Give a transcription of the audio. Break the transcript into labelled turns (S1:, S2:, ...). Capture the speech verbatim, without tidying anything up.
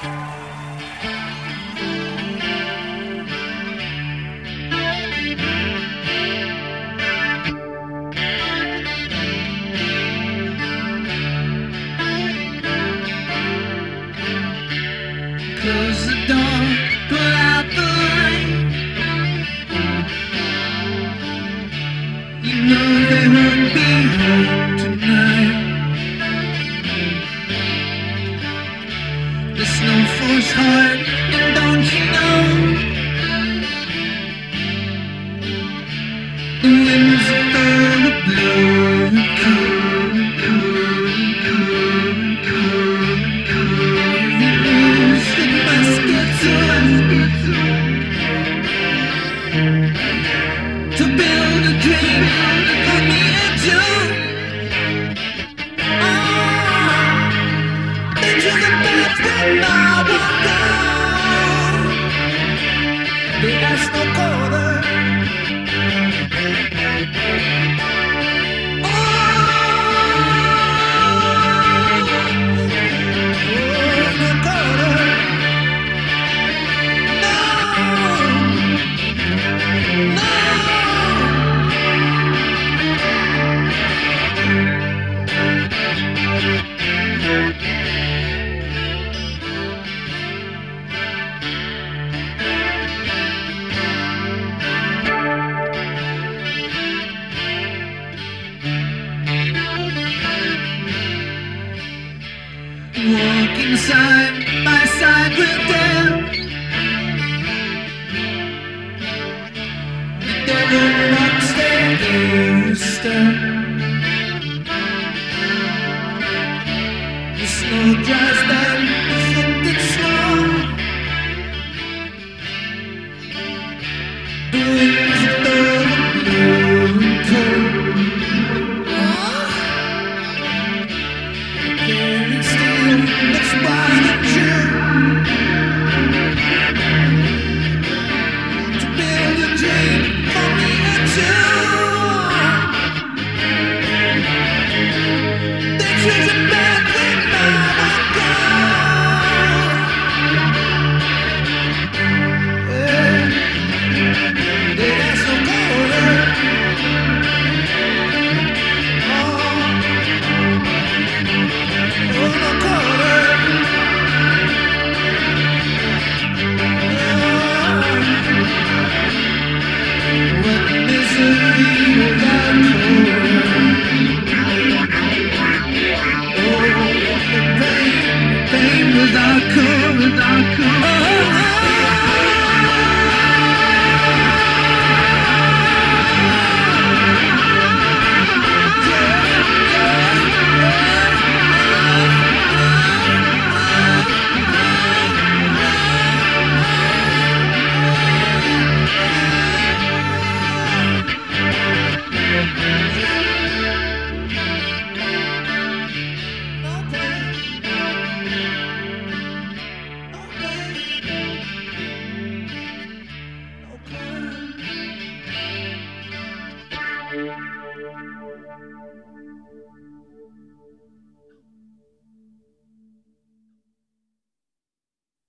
S1: Close the door, put out the light. You know they won't be home tonight. There's no force heart, and don't you know the winds are gonna blow cold, cold, cold, cold, cold. The news that must get on to build a dream on the edge of ah, into the depths when I won't go. There's no quarter. Walking side by side with them, the devil walks their step. The snow dries